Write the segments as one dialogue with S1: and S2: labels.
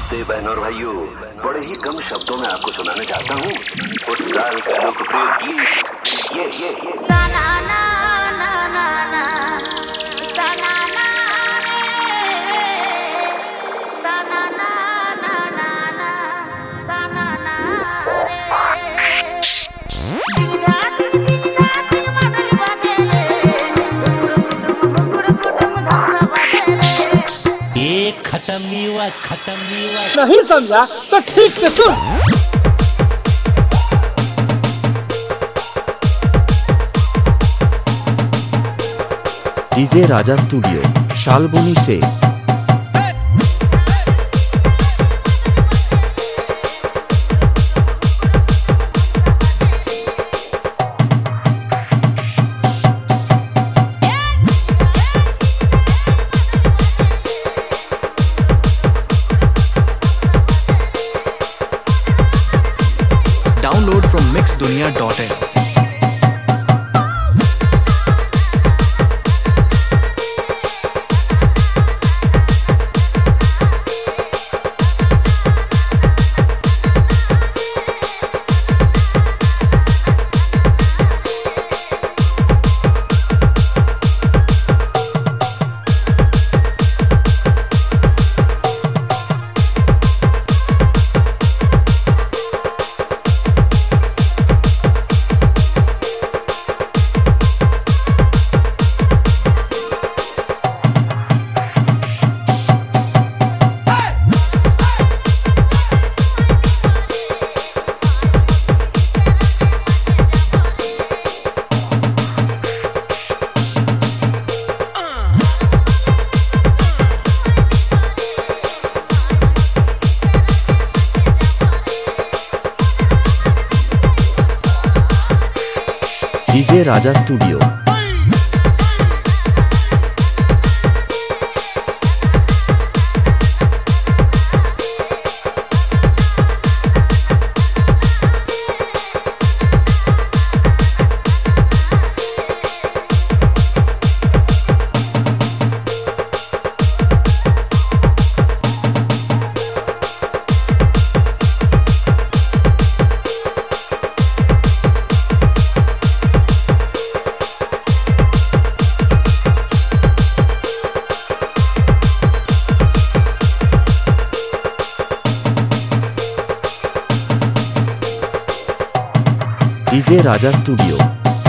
S1: नमस्ते बहनों और भाइयों, बड़े ही कम शब्दों में आपको सुनाने चाहता हूँ उस साल का लोकप्रिय गीत ये
S2: ता-ना-ना, ना-ना-ना, ता-ना-ना रे, ता-ना-ना, ना-ना-ना, ता-ना-ना रे। दिन-रात मादल बाजे रे, गुड़-गुड़ धमसा बाजे रे।
S3: एक खत्म नहीं हुआ।
S4: नहीं समझा तो ठीक से सुन।
S5: डीजे राजा स्टूडियो शालबोनी से download from mixdunia.in। DJ Raja studio DJ Raja studio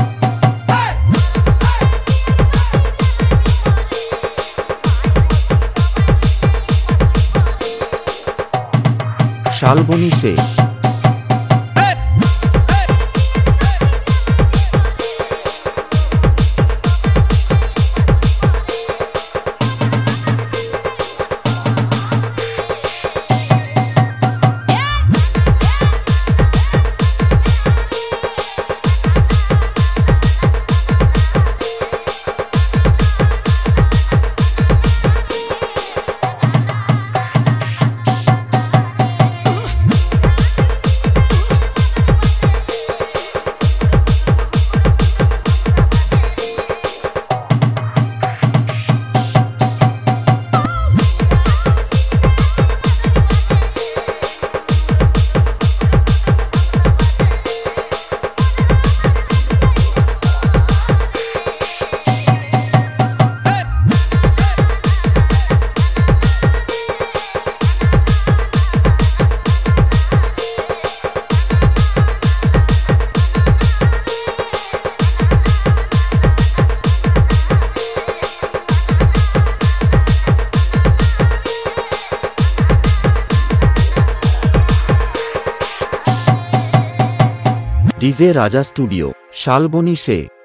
S5: Shalboni से डीजे राजा स्टूडियो शालबोनी से